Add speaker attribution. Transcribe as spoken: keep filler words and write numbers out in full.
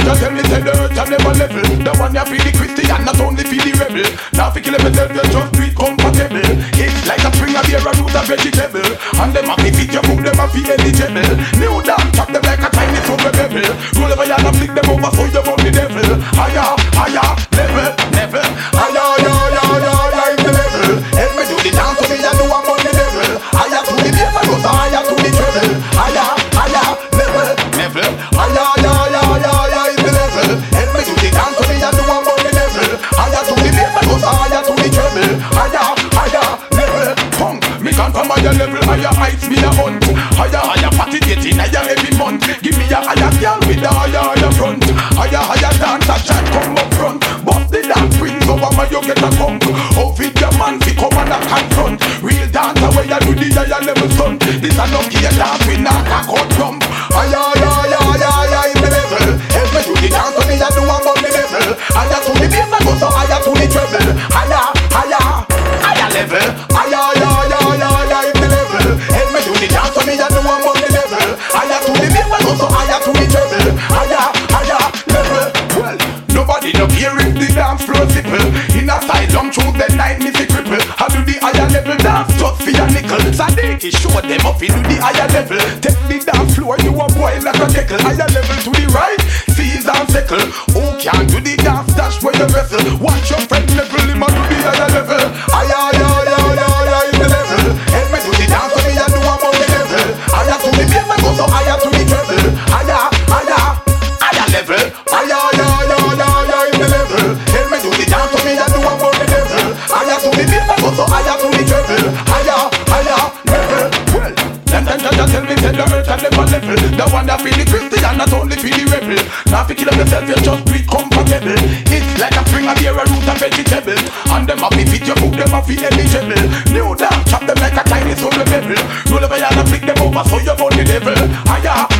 Speaker 1: just tell me say the earth and never level. The one you feel the Christian, not only feel the rebel. Now fi kill myself, you just do it comfortable. It's like a string of beer, a root of vegetable. And them a fi fit your food, them a fi eligible. New dance, chop them like a tiny super pebble. Roll over and flick them over so you burn the devil. Higher, higher, level, level. Higher, higher, higher, higher is the level. Help me do the dance so me and do I'm on the devil. Higher to the bass, I go so higher to the treble. Higher, higher, level, level. Higher, higher, higher, higher is the level. Help me do the dance so me and do I'm on the devil. Higher to the bass, I go so higher to the treble. Higher, higher, level. Punk, me come from higher level, higher heights me a hunt. Higher, higher party getting higher every month. Give me a higher girl with a higher, higher front. Higher, higher dance, a chat come up front. But the dance brings over my you get a funk. How fit your man fi come and a confront. Real dancer where you do the higher level stunt. This a no gear dance with knock a cut jump. Higher, higher, higher, higher, higher in the level. Help me do the dance so me a do I'm on the level. Higher to the bass I go so higher to the treble. Higher, higher, higher level. Higher, higher, higher, higher, higher in the level. Help me do the dance so me a do I'm on the level. Higher to the bass I go so higher to the treble. Higher, higher level. Well, nobody no care if the dance floor simple. In a asylum through the night me fi cripple. I do the higher level dance just for your nickel. Sadeki show them up you do the higher level. Take the dance floor you a boy like a tickle. Higher level to the right, seize and sickle. Who can do the dance dash where you wrestle? Watch your friend level him a do the higher level. Higher, higher, higher, higher, higher in the level. Help me do the dance so me a do I'm on the level. Higher to the bass I go so higher to the treble. Higher, higher, higher level. Higher, higher, higher, higher, higher in the level. Help me do the dance so me a do I'm on the level. Higher to the bass I go so higher to the treble. Higher, higher level. Well, them them just tell me say the earth and never level. The one that feel the Christian, not only feel the rebel. Now fi kill yourself, you just do it comfortable. It's like a string of beer, a root of vegetable. And them a fi fit your food, them a fi eligible. New dance, chop them like a tiny soul pebble. Roll over and flick them over so you burn the devil. Higher.